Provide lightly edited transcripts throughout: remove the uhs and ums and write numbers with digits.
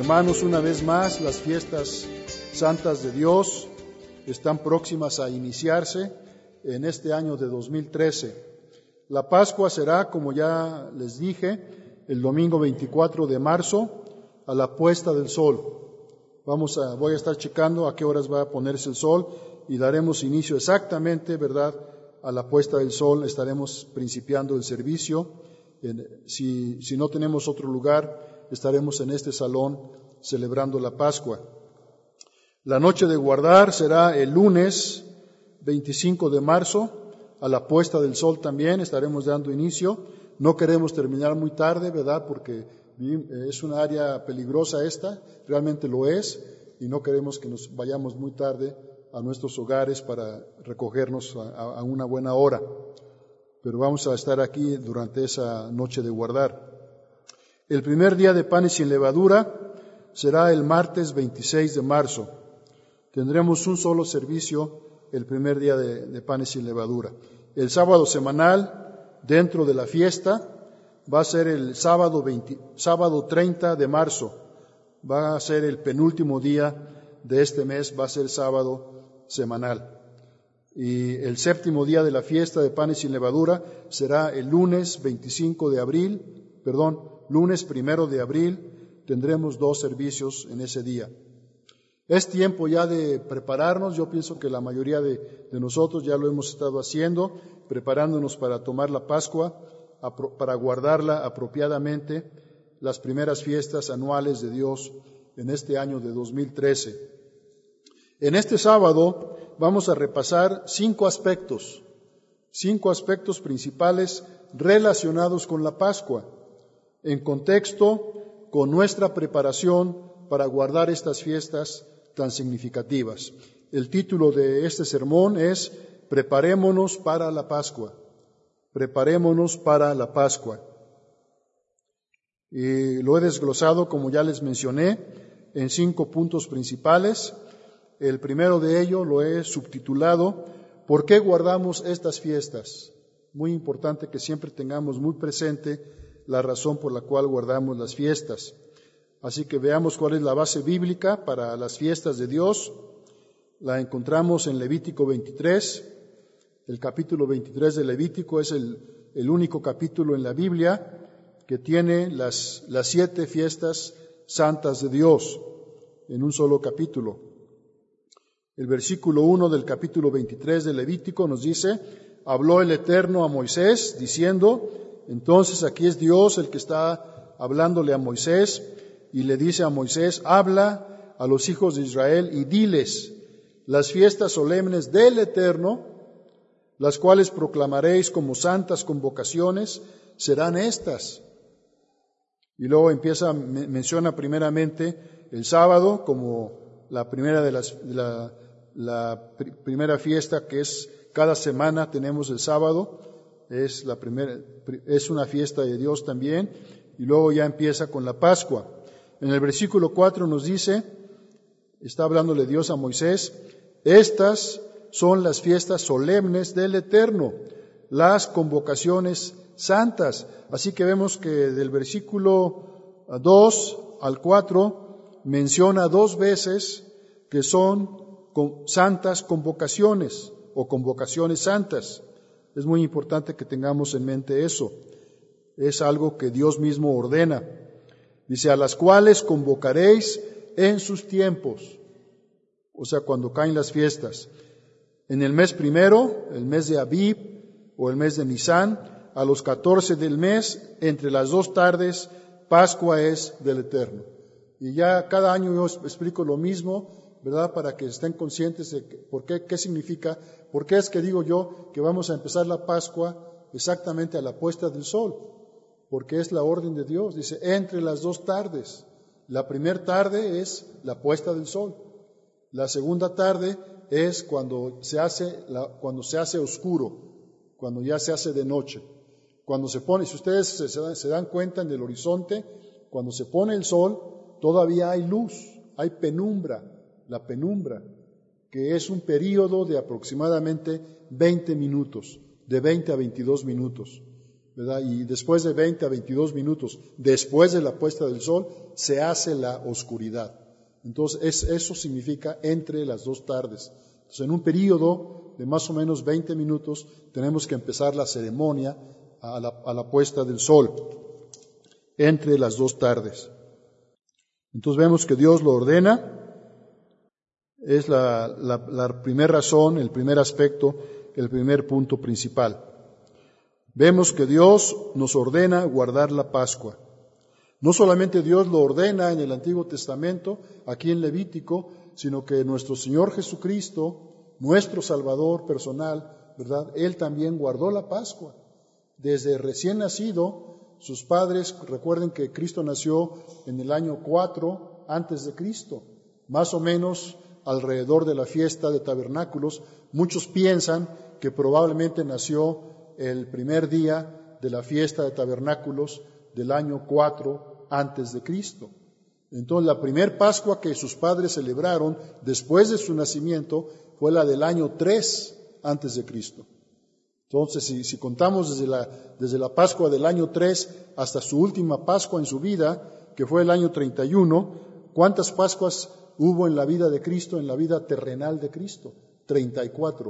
Hermanos, una vez más, las fiestas santas de Dios están próximas a iniciarse en este año de 2013. La Pascua será, como ya les dije, el domingo 24 de marzo a la puesta del sol. Voy a estar checando a qué horas va a ponerse el sol y daremos inicio exactamente, ¿verdad?, a la puesta del sol. Estaremos principiando el servicio. Si no tenemos otro lugar, estaremos en este salón celebrando la Pascua. La noche de guardar será el lunes 25 de marzo, a la puesta del sol también estaremos dando inicio. No queremos terminar muy tarde, ¿verdad?, porque es una área peligrosa esta, realmente lo es, y no queremos que nos vayamos muy tarde a nuestros hogares para recogernos a una buena hora. Pero vamos a estar aquí durante esa noche de guardar. El primer día de panes sin levadura será el martes 26 de marzo. Tendremos un solo servicio el primer día de panes sin levadura. El sábado semanal, dentro de la fiesta, va a ser el sábado 30 de marzo. Va a ser el penúltimo día de este mes, va a ser sábado semanal. Y el séptimo día de la fiesta de panes sin levadura será el lunes 1 de abril, tendremos 2 servicios en ese día. Es tiempo ya de prepararnos. Yo pienso que la mayoría de nosotros ya lo hemos estado haciendo, preparándonos para tomar la Pascua, para guardarla apropiadamente, las primeras fiestas anuales de Dios en este año de 2013. En este sábado vamos a repasar 5 aspectos principales relacionados con la Pascua, en contexto con nuestra preparación para guardar estas fiestas tan significativas. El título de este sermón es Preparémonos para la Pascua. Preparémonos para la Pascua. Y lo he desglosado, como ya les mencioné, en 5 puntos principales. El primero de ellos lo he subtitulado ¿Por qué guardamos estas fiestas? Muy importante que siempre tengamos muy presente la razón por la cual guardamos las fiestas. Así que veamos cuál es la base bíblica para las fiestas de Dios. La encontramos en Levítico 23. El capítulo 23 de Levítico es el único capítulo en la Biblia que tiene las 7 fiestas santas de Dios en un solo capítulo. El versículo 1 del capítulo 23 de Levítico nos dice: habló el Eterno a Moisés diciendo. Entonces aquí es Dios el que está hablándole a Moisés y le dice a Moisés: habla a los hijos de Israel y diles: las fiestas solemnes del Eterno, las cuales proclamaréis como santas convocaciones, serán estas. Y luego menciona primeramente el sábado como la primera la primera fiesta, que es cada semana tenemos el sábado. Es una fiesta de Dios también, y luego ya empieza con la Pascua. En el versículo 4 nos dice, está hablándole Dios a Moisés: estas son las fiestas solemnes del Eterno, las convocaciones santas. Así que vemos que del versículo 2 al 4 menciona 2 veces que son santas convocaciones o convocaciones santas. Es muy importante que tengamos en mente eso. Es algo que Dios mismo ordena. Dice: a las cuales convocaréis en sus tiempos. O sea, cuando caen las fiestas. En el mes primero, el mes de Abib o el mes de Nisán, a los 14 del mes, entre las 2 tardes, Pascua es del Eterno. Y ya cada año yo explico lo mismo, ¿verdad?, para que estén conscientes de qué significa, por qué es que digo yo que vamos a empezar la Pascua exactamente a la puesta del sol, porque es la orden de Dios. Dice, entre las 2 tardes. La primera tarde es la puesta del sol. La segunda tarde es cuando se hace oscuro, cuando ya se hace de noche. Cuando se pone, si ustedes se dan cuenta en el horizonte, cuando se pone el sol, todavía hay luz, hay penumbra. La penumbra, que es un período de aproximadamente 20 minutos, de 20 a 22 minutos. ¿verdad? Y después de 20 a 22 minutos, después de la puesta del sol, se hace la oscuridad. Entonces, eso significa entre las dos tardes. Entonces, en un periodo de más o menos 20 minutos, tenemos que empezar la ceremonia a la puesta del sol, entre las dos tardes. Entonces, vemos que Dios lo ordena. Es la primera razón, el primer aspecto, el primer punto principal. Vemos que Dios nos ordena guardar la Pascua. No solamente Dios lo ordena en el Antiguo Testamento, aquí en Levítico, sino que nuestro Señor Jesucristo, nuestro Salvador personal, ¿verdad? Él también guardó la Pascua. Desde recién nacido, sus padres, recuerden que Cristo nació en el año 4 antes de Cristo, más o menos alrededor de la fiesta de tabernáculos. Muchos piensan que probablemente nació el primer día de la fiesta de tabernáculos del año 4 antes de Cristo. Entonces, la primer Pascua que sus padres celebraron después de su nacimiento fue la del año 3 antes de Cristo. Entonces, si contamos desde la Pascua del año 3 hasta su última Pascua en su vida, que fue el año 31, ¿cuántas Pascuas hubo en la vida de Cristo, en la vida terrenal de Cristo? 34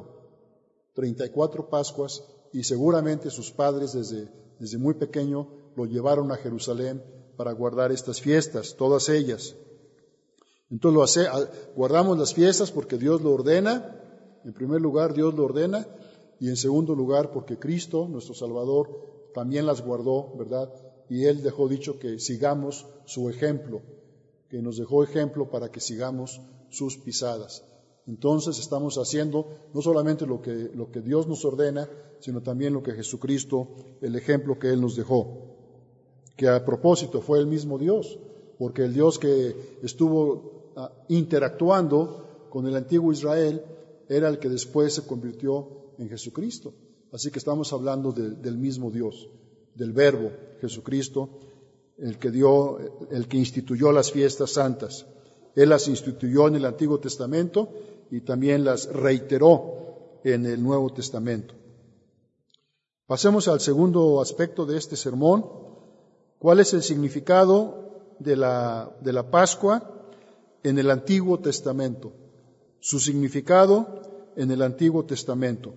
Pascuas, y seguramente sus padres desde muy pequeño lo llevaron a Jerusalén para guardar estas fiestas, todas ellas. Entonces guardamos las fiestas porque Dios lo ordena. En primer lugar, Dios lo ordena, y en segundo lugar, porque Cristo, nuestro Salvador, también las guardó, ¿verdad? Y Él dejó dicho que sigamos su ejemplo, que nos dejó ejemplo para que sigamos sus pisadas. Entonces estamos haciendo no solamente lo que Dios nos ordena, sino también lo que Jesucristo, el ejemplo que Él nos dejó. Que a propósito fue el mismo Dios, porque el Dios que estuvo interactuando con el antiguo Israel era el que después se convirtió en Jesucristo. Así que estamos hablando del mismo Dios, del Verbo, Jesucristo, el que instituyó las fiestas santas. Él las instituyó en el Antiguo Testamento y también las reiteró en el Nuevo Testamento. Pasemos al segundo aspecto de este sermón. ¿Cuál es el significado de la Pascua en el Antiguo Testamento? Su significado en el Antiguo Testamento.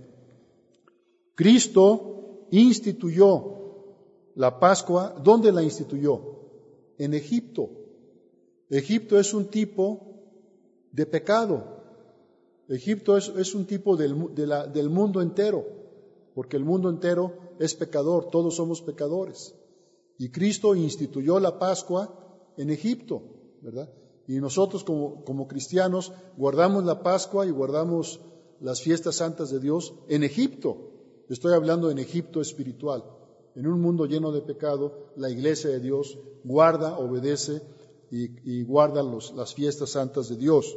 Cristo instituyó la Pascua. ¿Dónde la instituyó? En Egipto. Egipto es un tipo de pecado. Egipto es un tipo del mundo entero, porque el mundo entero es pecador, todos somos pecadores. Y Cristo instituyó la Pascua en Egipto, ¿verdad? Y nosotros como cristianos guardamos la Pascua y guardamos las fiestas santas de Dios en Egipto. Estoy hablando en Egipto espiritual. En un mundo lleno de pecado, la iglesia de Dios guarda, obedece y guarda las fiestas santas de Dios.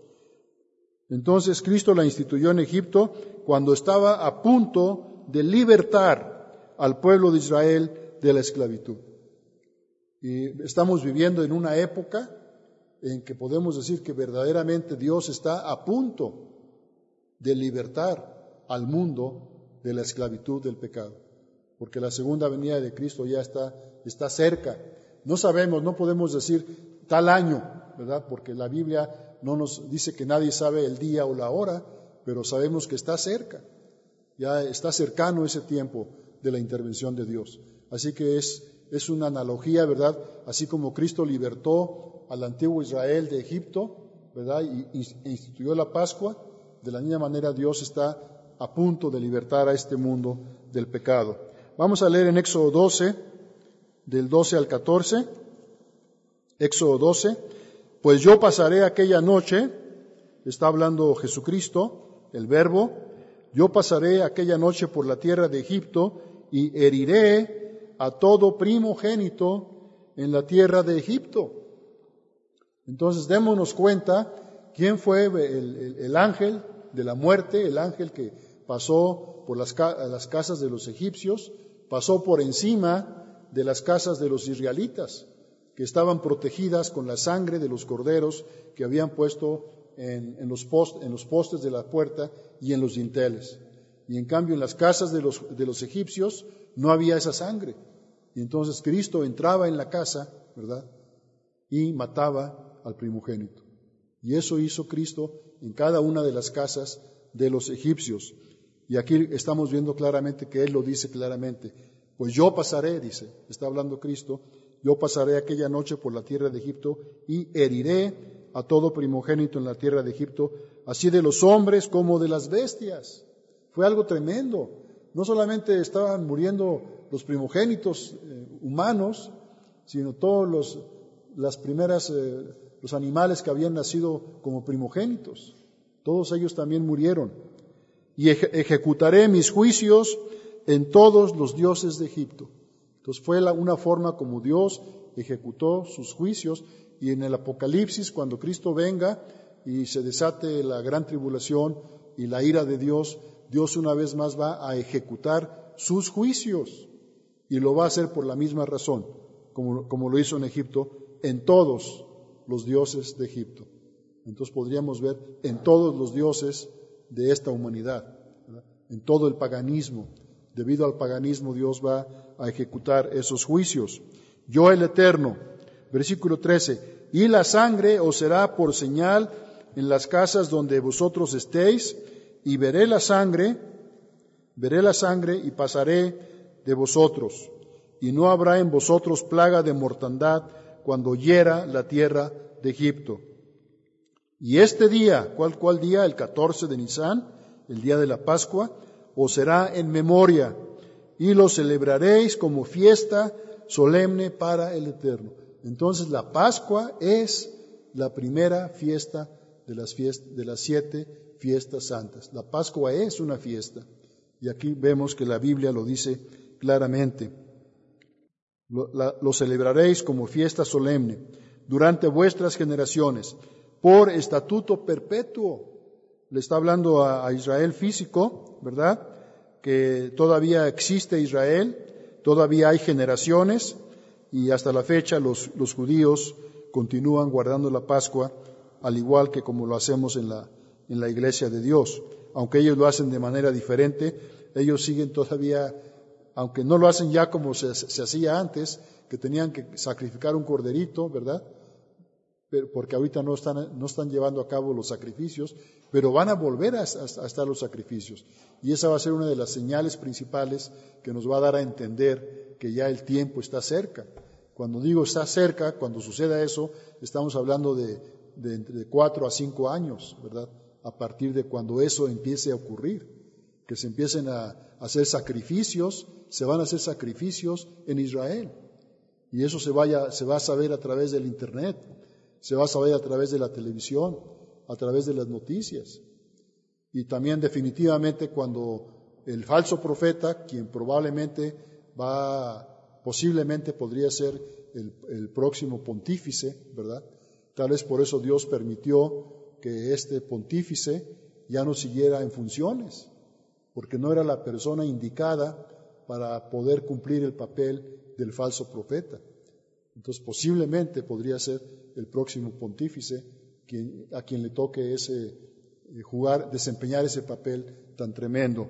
Entonces Cristo la instituyó en Egipto cuando estaba a punto de libertar al pueblo de Israel de la esclavitud. Y estamos viviendo en una época en que podemos decir que verdaderamente Dios está a punto de libertar al mundo de la esclavitud del pecado, porque la segunda venida de Cristo ya está cerca. No sabemos, no podemos decir tal año, ¿verdad? Porque la Biblia no nos dice que nadie sabe el día o la hora, pero sabemos que está cerca, ya está cercano ese tiempo de la intervención de Dios. Así que es una analogía, ¿verdad? Así como Cristo libertó al antiguo Israel de Egipto, ¿verdad? Y instituyó la Pascua, de la misma manera Dios está a punto de libertar a este mundo del pecado. Vamos a leer en Éxodo 12, del 12 al 14. Éxodo 12. Pues yo pasaré aquella noche, está hablando Jesucristo, el Verbo, yo pasaré aquella noche por la tierra de Egipto y heriré a todo primogénito en la tierra de Egipto. Entonces démonos cuenta quién fue el ángel de la muerte, el ángel que pasó por las casas de los egipcios, pasó por encima de las casas de los israelitas, que estaban protegidas con la sangre de los corderos que habían puesto en los postes de la puerta y en los dinteles. Y en cambio en las casas de los egipcios no había esa sangre. Y entonces Cristo entraba en la casa, ¿verdad? Y mataba al primogénito. Y eso hizo Cristo en cada una de las casas de los egipcios. Y aquí estamos viendo claramente que Él lo dice claramente. Pues yo pasaré, dice, está hablando Cristo, yo pasaré aquella noche por la tierra de Egipto y heriré a todo primogénito en la tierra de Egipto, así de los hombres como de las bestias. Fue algo tremendo. No solamente estaban muriendo los primogénitos humanos, sino todos los animales que habían nacido como primogénitos. Todos ellos también murieron. Y ejecutaré mis juicios en todos los dioses de Egipto. Entonces fue una forma como Dios ejecutó sus juicios, y en el Apocalipsis, cuando Cristo venga y se desate la gran tribulación y la ira de Dios, Dios una vez más va a ejecutar sus juicios, y lo va a hacer por la misma razón, como lo hizo en Egipto, en todos los dioses de Egipto. Entonces podríamos ver en todos los dioses de esta humanidad, ¿verdad? En todo el paganismo. Debido al paganismo, Dios va a ejecutar esos juicios. Yo el Eterno, versículo 13, y la sangre os será por señal en las casas donde vosotros estéis, y veré la sangre y pasaré de vosotros, y no habrá en vosotros plaga de mortandad cuando hiera la tierra de Egipto. Y este día, ¿cuál día? El 14 de Nisán, el día de la Pascua, os será en memoria, y lo celebraréis como fiesta solemne para el Eterno. Entonces la Pascua es la primera fiesta de las 7 fiestas santas. La Pascua es una fiesta, y aquí vemos que la Biblia lo dice claramente. Lo celebraréis como fiesta solemne durante vuestras generaciones, por estatuto perpetuo. Le está hablando a Israel físico, ¿verdad? Que todavía existe Israel, todavía hay generaciones, y hasta la fecha los judíos continúan guardando la Pascua, al igual que como lo hacemos en la iglesia de Dios. Aunque ellos lo hacen de manera diferente, ellos siguen todavía, aunque no lo hacen ya como se hacía antes, que tenían que sacrificar un corderito, ¿verdad? Porque ahorita no están llevando a cabo los sacrificios, pero van a volver a estar los sacrificios. Y esa va a ser una de las señales principales que nos va a dar a entender que ya el tiempo está cerca. Cuando digo está cerca, cuando suceda eso, estamos hablando de entre 4 a 5 años, ¿verdad? A partir de cuando eso empiece a ocurrir, que se empiecen a hacer sacrificios, se van a hacer sacrificios en Israel. Y eso se va a saber a través del Internet, se va a saber a través de la televisión, a través de las noticias. Y también definitivamente cuando el falso profeta, quien posiblemente podría ser el próximo pontífice, ¿verdad? Tal vez por eso Dios permitió que este pontífice ya no siguiera en funciones, porque no era la persona indicada para poder cumplir el papel del falso profeta. Entonces posiblemente podría ser el próximo pontífice a quien le toque desempeñar ese papel tan tremendo.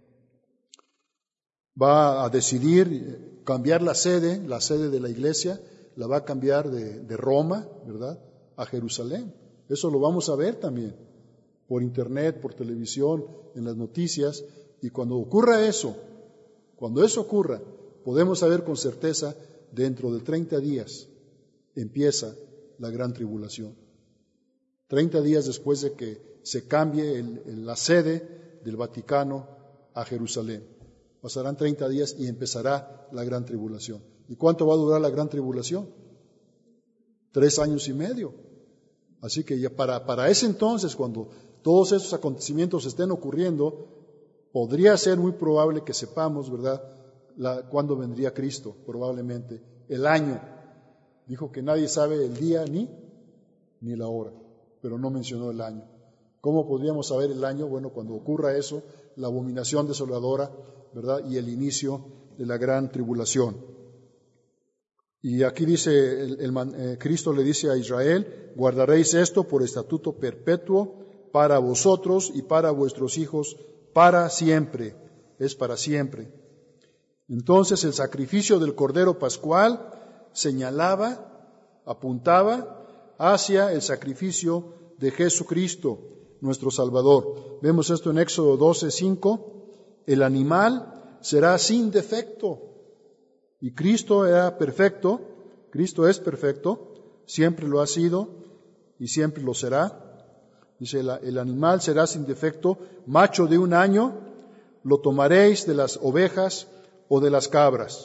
Va a decidir cambiar la sede de la iglesia, la va a cambiar de Roma, ¿verdad?, a Jerusalén. Eso lo vamos a ver también por internet, por televisión, en las noticias. Y cuando eso ocurra, podemos saber con certeza, dentro de 30 días empieza la gran tribulación. 30 días después de que se cambie la sede del Vaticano a Jerusalén. Pasarán 30 días y empezará la gran tribulación. ¿Y cuánto va a durar la gran tribulación? 3 años y medio. Así que ya para ese entonces, cuando todos esos acontecimientos estén ocurriendo, podría ser muy probable que sepamos, ¿verdad?, cuándo vendría Cristo, probablemente, el año. Dijo que nadie sabe el día ni la hora, pero no mencionó el año. ¿Cómo podríamos saber el año? Bueno, cuando ocurra eso, la abominación desoladora, ¿verdad?, y el inicio de la gran tribulación. Y aquí dice, Cristo le dice a Israel, guardaréis esto por estatuto perpetuo para vosotros y para vuestros hijos para siempre. Es para siempre. Entonces el sacrificio del Cordero Pascual apuntaba hacia el sacrificio de Jesucristo, nuestro Salvador. Vemos esto en Éxodo 12:5. El animal será sin defecto. Y Cristo era perfecto, Cristo es perfecto, siempre lo ha sido y siempre lo será. Dice, el animal será sin defecto, macho de 1 año, lo tomaréis de las ovejas o de las cabras.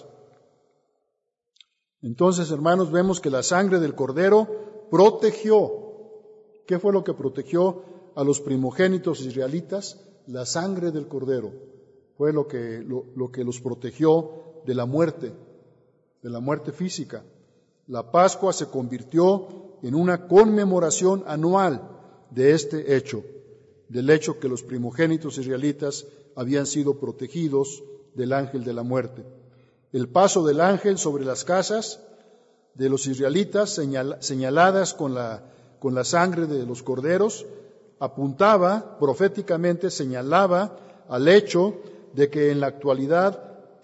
Entonces, hermanos, vemos que la sangre del Cordero protegió. ¿Qué fue lo que protegió a los primogénitos israelitas? La sangre del Cordero fue lo que los protegió de la muerte física. La Pascua se convirtió en una conmemoración anual de este hecho, del hecho que los primogénitos israelitas habían sido protegidos del ángel de la muerte. El paso del ángel sobre las casas de los israelitas, señaladas con la sangre de los corderos, apuntaba, proféticamente señalaba al hecho de que en la actualidad,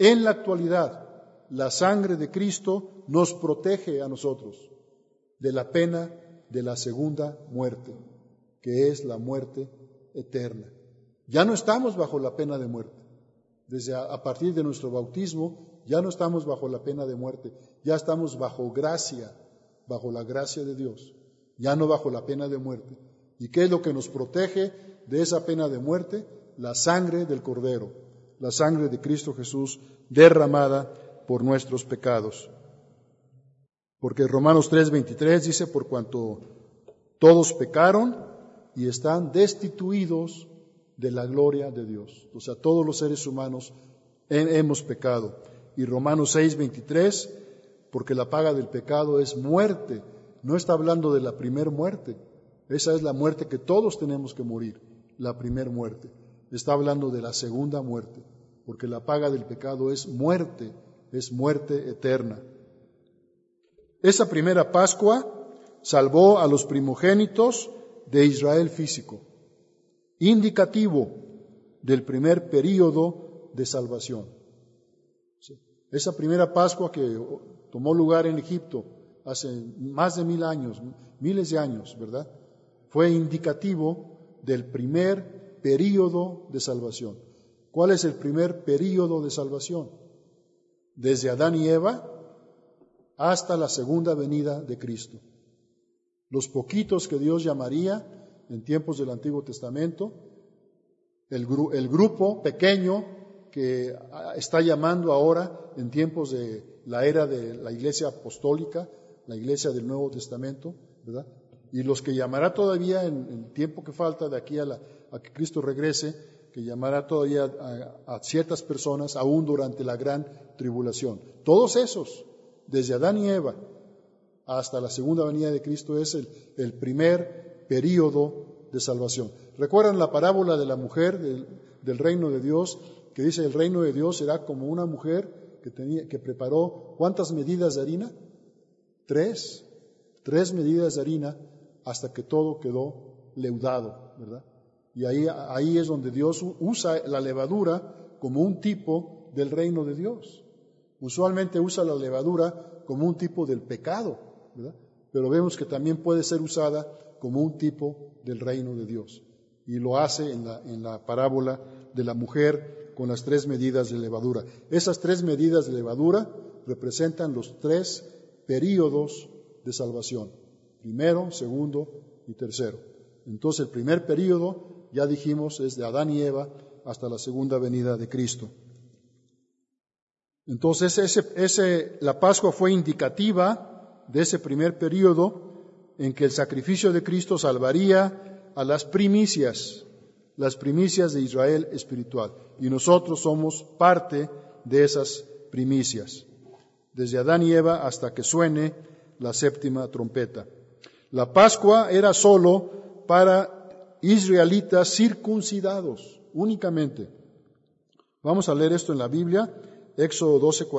la sangre de Cristo nos protege a nosotros de la pena de la segunda muerte, que es la muerte eterna. Ya no estamos bajo la pena de muerte. A partir de nuestro bautismo, ya no estamos bajo la pena de muerte. Ya estamos bajo gracia, bajo la gracia de Dios. Ya no bajo la pena de muerte. ¿Y qué es lo que nos protege de esa pena de muerte? La sangre del Cordero, la sangre de Cristo Jesús derramada por nuestros pecados. Porque Romanos 3:23 dice, por cuanto todos pecaron y están destituidos de la gloria de Dios. O sea, todos los seres humanos hemos pecado. Y Romanos 6:23, porque la paga del pecado es muerte. No está hablando de la primer muerte. Esa es la muerte que todos tenemos que morir, la primer muerte. Está hablando de la segunda muerte, porque la paga del pecado es muerte eterna. Esa primera Pascua salvó a los primogénitos de Israel físico, indicativo del primer período de salvación. Esa primera Pascua que tomó lugar en Egipto hace más de 1000 años, miles de años, ¿verdad? Fue indicativo del primer período de salvación. ¿Cuál es el primer período de salvación? Desde Adán y Eva hasta la segunda venida de Cristo. Los poquitos que Dios llamaría en tiempos del Antiguo Testamento, el grupo pequeño que está llamando ahora en tiempos de la era de la Iglesia Apostólica, la Iglesia del Nuevo Testamento, ¿verdad? Y los que llamará todavía en el tiempo que falta de aquí a que Cristo regrese, que llamará todavía a ciertas personas aún durante la gran tribulación. Todos esos, desde Adán y Eva hasta la segunda venida de Cristo, es el primer período de salvación. ¿Recuerdan la parábola de la mujer del reino de Dios? Que dice, el reino de Dios será como una mujer que preparó, ¿cuántas medidas de harina? 3 medidas de harina hasta que todo quedó leudado, ¿verdad? Y ahí es donde Dios usa la levadura como un tipo del reino de Dios. Usualmente usa la levadura como un tipo del pecado, ¿verdad? Pero vemos que también puede ser usada como un tipo del reino de Dios. Y lo hace en la parábola de la mujer con las 3 medidas de levadura. Esas 3 medidas de levadura representan los 3 períodos de salvación. Primero, segundo y tercero. Entonces el primer período, ya dijimos, es de Adán y Eva hasta la segunda venida de Cristo. Entonces la Pascua fue indicativa de ese primer período en que el sacrificio de Cristo salvaría a las primicias de Israel espiritual. Y nosotros somos parte de esas primicias, desde Adán y Eva hasta que suene la 7ª trompeta. La Pascua era solo para israelitas circuncidados, únicamente. Vamos a leer esto en la Biblia, Éxodo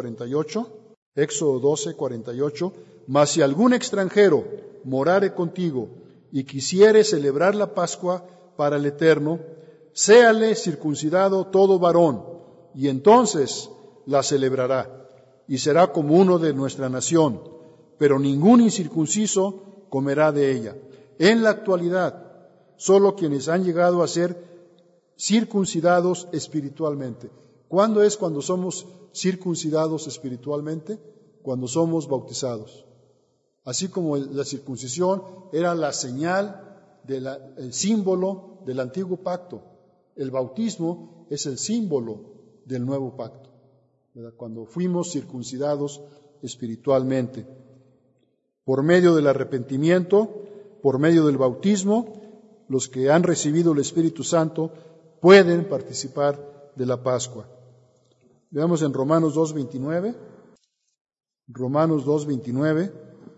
12:48. Mas si algún extranjero morare contigo y quisiere celebrar la Pascua para el Eterno, séale circuncidado todo varón, y entonces la celebrará, y será como uno de nuestra nación, pero ningún incircunciso comerá de ella. En la actualidad, solo quienes han llegado a ser circuncidados espiritualmente. ¿Cuándo es cuando somos circuncidados espiritualmente? Cuando somos bautizados. Así como la circuncisión era la señal, el símbolo del antiguo pacto, el bautismo es el símbolo del nuevo pacto, ¿verdad? Cuando fuimos circuncidados espiritualmente. Por medio del arrepentimiento, por medio del bautismo, los que han recibido el Espíritu Santo pueden participar de la Pascua. Veamos en Romanos 2:29. Romanos 2:29.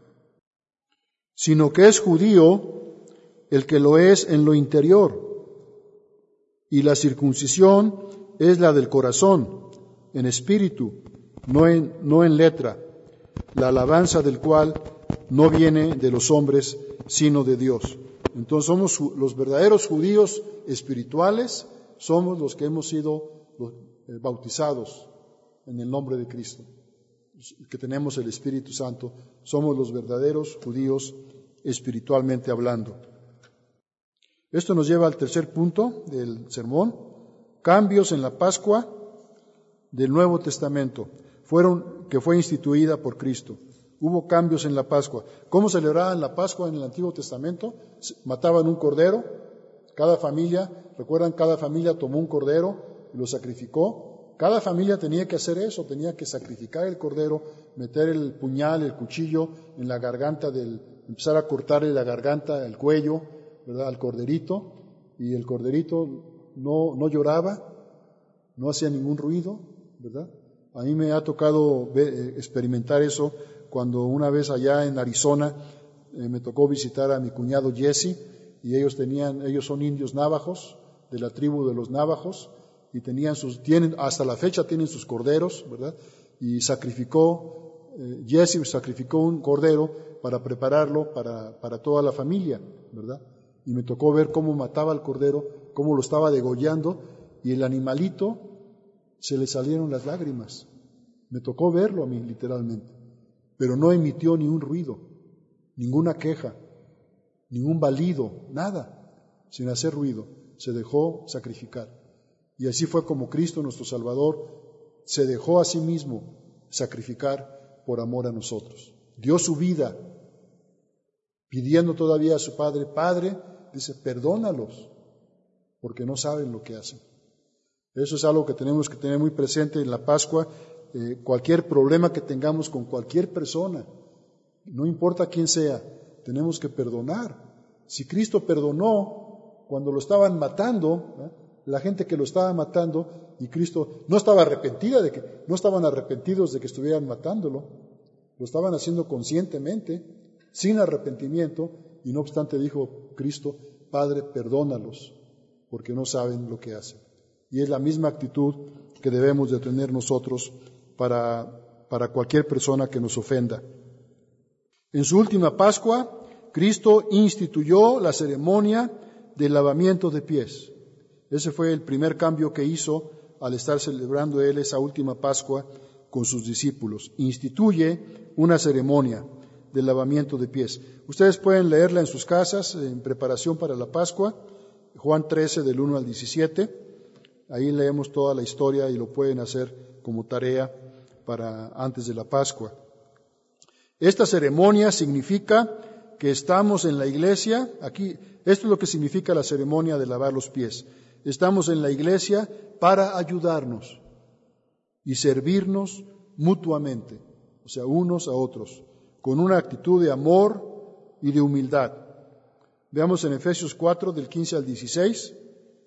Sino que es judío el que lo es en lo interior, y la circuncisión es la del corazón, en espíritu, no en letra, la alabanza del cual no viene de los hombres, sino de Dios. Entonces somos los verdaderos judíos espirituales, somos los que hemos sido bautizados en el nombre de Cristo, que tenemos el Espíritu Santo, somos los verdaderos judíos espiritualmente hablando. Esto nos lleva al tercer punto del sermón: cambios en la Pascua del Nuevo Testamento, que fue instituida por Cristo. Hubo cambios en la Pascua. ¿Cómo celebraban la Pascua en el Antiguo Testamento? Mataban un cordero, cada familia, recuerdan, cada familia tomó un cordero y lo sacrificó. Cada familia tenía que hacer eso, tenía que sacrificar el cordero, meter el puñal, el cuchillo en la garganta empezar a cortarle la garganta, el cuello, ¿verdad?, al corderito, y el corderito no lloraba, no hacía ningún ruido, ¿verdad? A mí me ha tocado experimentar eso cuando una vez allá en Arizona me tocó visitar a mi cuñado Jesse, y ellos son indios navajos, de la tribu de los navajos, y hasta la fecha tienen sus corderos, ¿verdad? Y Jesse sacrificó un cordero para prepararlo para toda la familia, ¿verdad? Y me tocó ver cómo mataba al cordero, cómo lo estaba degollando, y el animalito se le salieron las lágrimas. Me tocó verlo a mí, literalmente. Pero no emitió ni un ruido, ninguna queja, ningún balido, nada, sin hacer ruido. Se dejó sacrificar. Y así fue como Cristo, nuestro Salvador, se dejó a sí mismo sacrificar por amor a nosotros. Dio su vida, pidiendo todavía a su Padre, Padre, dice, perdónalos, porque no saben lo que hacen. Eso es algo que tenemos que tener muy presente en la Pascua. Cualquier problema que tengamos con cualquier persona, no importa quién sea, tenemos que perdonar. Si Cristo perdonó cuando lo estaban matando, la gente que lo estaba matando, y Cristo no estaban arrepentidos de que estuvieran matándolo, lo estaban haciendo conscientemente, sin arrepentimiento, y no obstante dijo Cristo, Padre, perdónalos, porque no saben lo que hacen. Y es la misma actitud que debemos de tener nosotros para cualquier persona que nos ofenda. En su última Pascua, Cristo instituyó la ceremonia del lavamiento de pies. Ese fue el primer cambio que hizo al estar celebrando Él esa última Pascua con sus discípulos. Instituye una ceremonia del lavamiento de pies. Ustedes pueden leerla en sus casas en preparación para la Pascua, Juan 13 del 1 al 17. Ahí leemos toda la historia y lo pueden hacer como tarea para antes de la Pascua. Esta ceremonia significa que estamos en la iglesia. Aquí, esto es lo que significa la ceremonia de lavar los pies. Estamos en la iglesia para ayudarnos y servirnos mutuamente, o sea, unos a otros, con una actitud de amor y de humildad. Veamos en Efesios 4, del 15 al 16.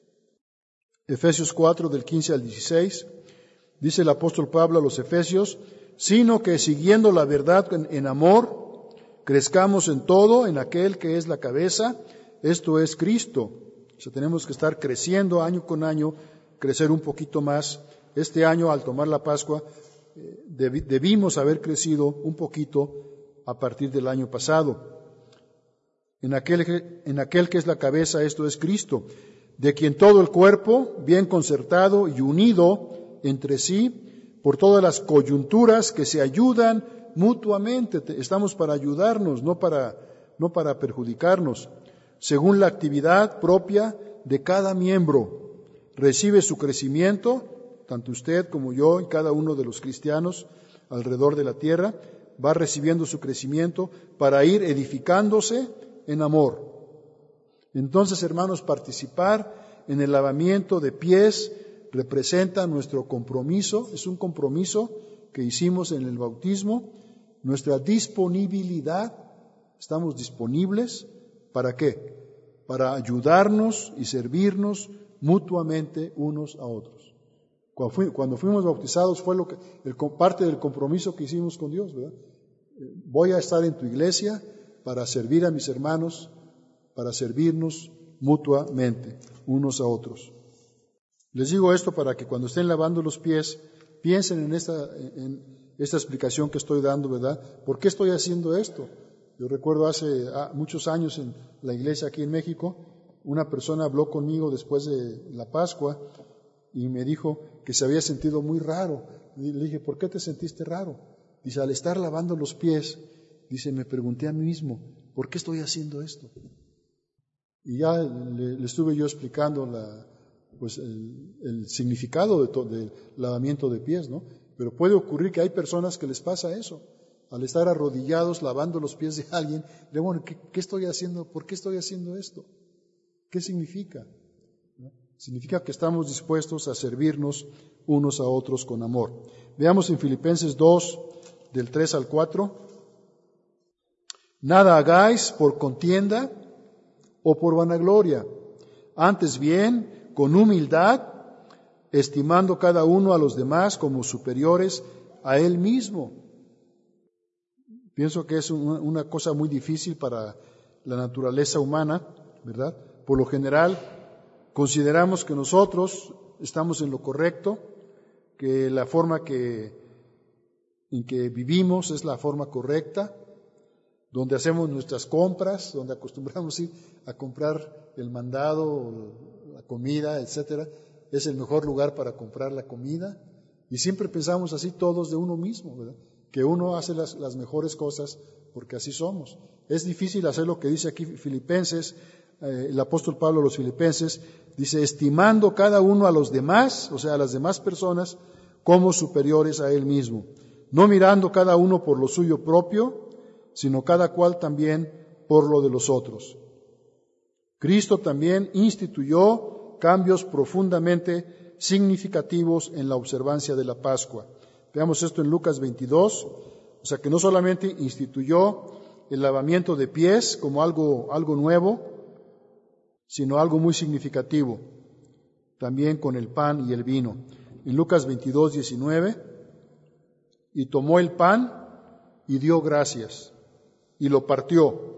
Efesios 4, del 15 al 16, dice el apóstol Pablo a los Efesios, sino que siguiendo la verdad en amor, crezcamos en todo en aquel que es la cabeza, esto es Cristo. O sea, tenemos que estar creciendo año con año, crecer un poquito más. Este año, al tomar la Pascua, debimos haber crecido un poquito a partir del año pasado. En aquel que es la cabeza, esto es Cristo, de quien todo el cuerpo, bien concertado y unido entre sí, por todas las coyunturas que se ayudan mutuamente. Estamos para ayudarnos, no para perjudicarnos, según la actividad propia de cada miembro. Recibe su crecimiento, tanto usted como yo y cada uno de los cristianos alrededor de la tierra, va recibiendo su crecimiento para ir edificándose en amor. Entonces, hermanos, participar en el lavamiento de pies representa nuestro compromiso, es un compromiso que hicimos en el bautismo, nuestra disponibilidad, estamos disponibles, ¿para qué? Para ayudarnos y servirnos mutuamente unos a otros. Cuando fuimos bautizados fue parte del compromiso que hicimos con Dios, ¿verdad? Voy a estar en tu iglesia para servir a mis hermanos, para servirnos mutuamente unos a otros. Les digo esto para que cuando estén lavando los pies piensen en esta explicación que estoy dando, ¿verdad? ¿Por qué estoy haciendo esto? Yo recuerdo hace muchos años en la iglesia aquí en México, una persona habló conmigo después de la Pascua y me dijo que se había sentido muy raro. Y le dije, ¿por qué te sentiste raro? Dice, al estar lavando los pies, dice, me pregunté a mí mismo, ¿por qué estoy haciendo esto? Y ya le estuve yo explicando el significado del lavamiento de pies, ¿no? Pero puede ocurrir que hay personas que les pasa eso. Al estar arrodillados lavando los pies de alguien, le bueno, ¿qué estoy haciendo? ¿Por qué estoy haciendo esto? ¿Qué significa? ¿No? Significa que estamos dispuestos a servirnos unos a otros con amor. Veamos en Filipenses 2, del 3 al 4. Nada hagáis por contienda o por vanagloria, antes bien, con humildad, estimando cada uno a los demás como superiores a él mismo. Pienso que es una cosa muy difícil para la naturaleza humana, ¿verdad? Por lo general, consideramos que nosotros estamos en lo correcto, que la forma en que vivimos es la forma correcta, donde hacemos nuestras compras, donde acostumbramos ir a comprar el mandado, la comida, etcétera, es el mejor lugar para comprar la comida. Y siempre pensamos así todos de uno mismo, ¿verdad? Que uno hace las mejores cosas porque así somos. Es difícil hacer lo que dice aquí Filipenses, el apóstol Pablo a los Filipenses, dice, estimando cada uno a los demás, o sea, a las demás personas, como superiores a él mismo, no mirando cada uno por lo suyo propio, sino cada cual también por lo de los otros. Cristo también instituyó cambios profundamente significativos en la observancia de la Pascua. Veamos esto en Lucas 22, o sea que no solamente instituyó el lavamiento de pies como algo nuevo, sino algo muy significativo, también con el pan y el vino. En Lucas 22, 19, y tomó el pan y dio gracias, y lo partió,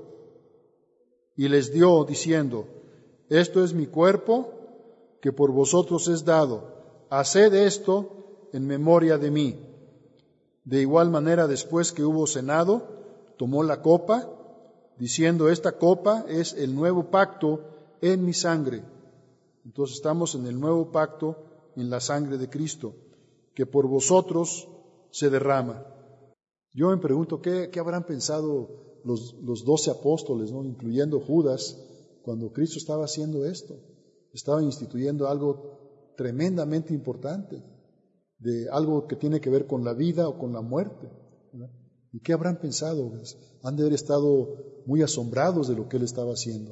y les dio diciendo, esto es mi cuerpo que por vosotros es dado, haced esto en memoria de mí. De igual manera, después que hubo cenado, tomó la copa, diciendo, esta copa es el nuevo pacto en mi sangre. Entonces estamos en el nuevo pacto en la sangre de Cristo, que por vosotros se derrama. Yo me pregunto, ¿qué habrán pensado los 12 apóstoles, ¿no? Incluyendo Judas, cuando Cristo estaba haciendo esto? Estaba instituyendo algo tremendamente importante, de algo que tiene que ver con la vida o con la muerte, ¿verdad? ¿Y qué habrán pensado? Han de haber estado muy asombrados de lo que él estaba haciendo.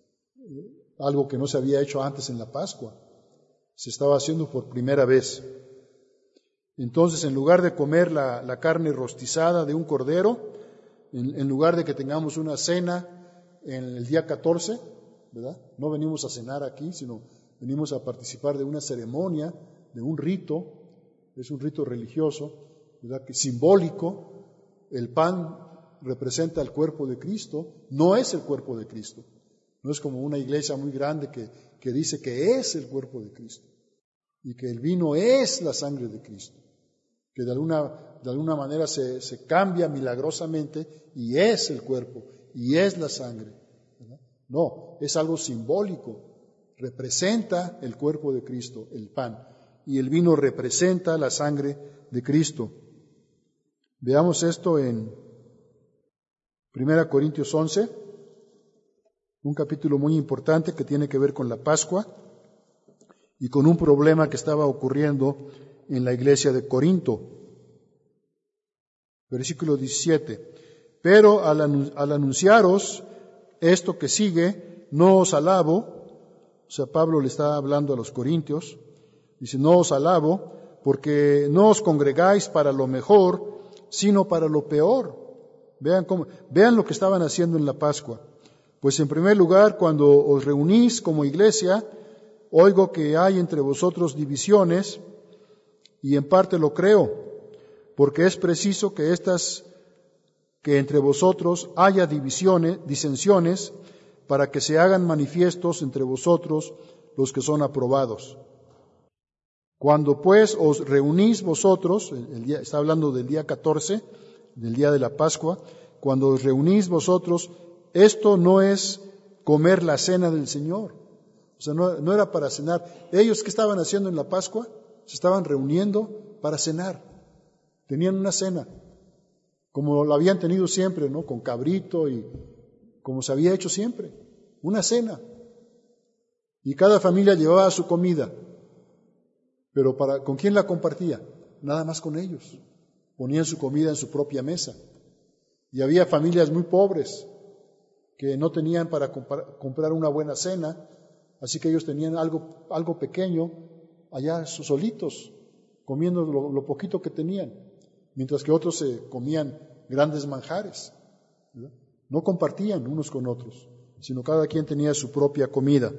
Algo que no se había hecho antes en la Pascua. Se estaba haciendo por primera vez. Entonces, en lugar de comer la carne rostizada de un cordero, en lugar de que tengamos una cena en el día 14, ¿verdad? No venimos a cenar aquí, sino venimos a participar de una ceremonia, de un rito. Es un rito religioso, ¿verdad? Que simbólico. El pan representa el cuerpo de Cristo, no es el cuerpo de Cristo. No es como una iglesia muy grande que dice que es el cuerpo de Cristo y que el vino es la sangre de Cristo, que de alguna manera se cambia milagrosamente y es el cuerpo y es la sangre, ¿verdad? No, es algo simbólico, representa el cuerpo de Cristo, el pan. y el vino representa la sangre de Cristo. Veamos esto en 1 Corintios 11, un capítulo muy importante que tiene que ver con la Pascua y con un problema que estaba ocurriendo en la iglesia de Corinto. Versículo 17. Pero al anunciaros esto que sigue, no os alabo. O sea, Pablo le está hablando a los corintios. Dice, no os alabo, porque no os congregáis para lo mejor, sino para lo peor. Vean lo que estaban haciendo en la Pascua. Pues en primer lugar, cuando os reunís como iglesia, oigo que hay entre vosotros divisiones, y en parte lo creo, porque es preciso que entre vosotros haya disensiones, para que se hagan manifiestos entre vosotros los que son aprobados. Cuando pues os reunís vosotros, está hablando del día 14, del día de la Pascua, cuando os reunís vosotros, esto no es comer la cena del Señor. O sea, no era para cenar. Ellos, ¿qué estaban haciendo en la Pascua? Se estaban reuniendo para cenar. Tenían una cena, como lo habían tenido siempre, ¿no? Con cabrito y como se había hecho siempre. Una cena. Y cada familia llevaba su comida. Pero ¿con quién la compartía? Nada más con ellos. Ponían su comida en su propia mesa. Y había familias muy pobres que no tenían para comprar una buena cena, así que ellos tenían algo pequeño allá solitos, comiendo lo poquito que tenían, mientras que otros se comían grandes manjares, ¿verdad? No compartían unos con otros, sino cada quien tenía su propia comida.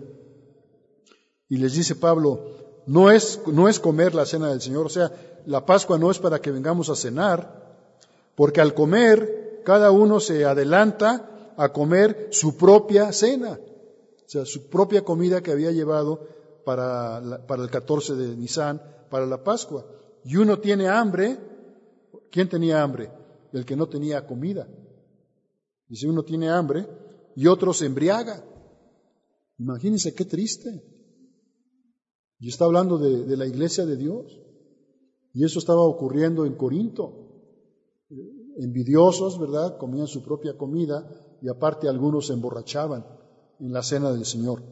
Y les dice Pablo, no es comer la cena del Señor, o sea, la Pascua no es para que vengamos a cenar, porque al comer, cada uno se adelanta a comer su propia cena, o sea, su propia comida que había llevado para el 14 de Nisan, para la Pascua. Y uno tiene hambre. ¿Quién tenía hambre? El que no tenía comida. Dice, uno tiene hambre y otro se embriaga. Imagínense qué triste. Y está hablando de la iglesia de Dios. Y eso estaba ocurriendo en Corinto. Envidiosos, ¿verdad? Comían su propia comida y aparte algunos se emborrachaban en la cena del Señor.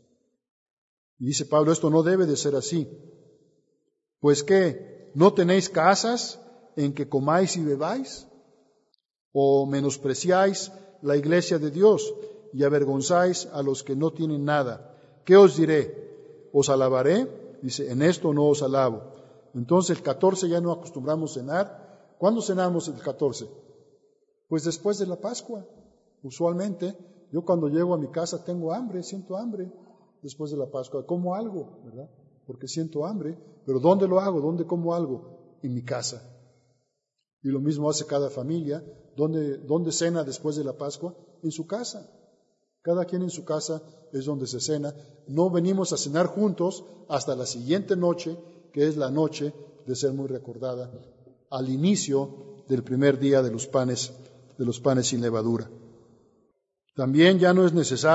Y dice Pablo, esto no debe de ser así. Pues ¿qué? ¿No tenéis casas en que comáis y bebáis? ¿O menospreciáis la iglesia de Dios y avergonzáis a los que no tienen nada? ¿Qué os diré? ¿Os alabaré? Dice, en esto no os alabo. Entonces el 14 ya no acostumbramos cenar. ¿Cuándo cenamos el 14? Pues después de la Pascua. Usualmente, yo cuando llego a mi casa tengo hambre, siento hambre después de la Pascua. Como algo, ¿verdad? Porque siento hambre. Pero ¿dónde lo hago? ¿Dónde como algo? En mi casa. Y lo mismo hace cada familia. ¿Dónde cena después de la Pascua? En su casa. Cada quien en su casa es donde se cena. No venimos a cenar juntos hasta la siguiente noche, que es la noche de ser muy recordada, al inicio del primer día de los panes sin levadura. También ya no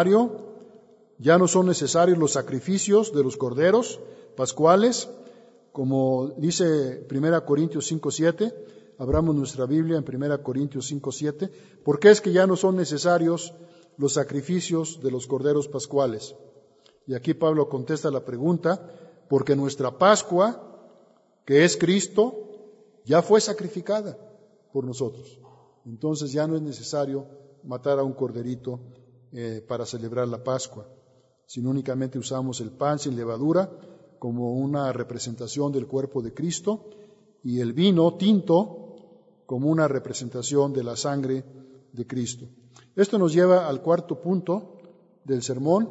son necesarios los sacrificios de los corderos pascuales, como dice 1 Corintios 5:7. Abramos nuestra Biblia en 1 Corintios 5:7. ¿Por qué es que ya no son necesarios los sacrificios de los corderos pascuales? Y aquí Pablo contesta la pregunta, porque nuestra Pascua, que es Cristo, ya fue sacrificada por nosotros. Entonces ya no es necesario matar a un corderito para celebrar la Pascua, sino únicamente usamos el pan sin levadura como una representación del cuerpo de Cristo y el vino tinto como una representación de la sangre de Cristo. Esto nos lleva al cuarto punto del sermón,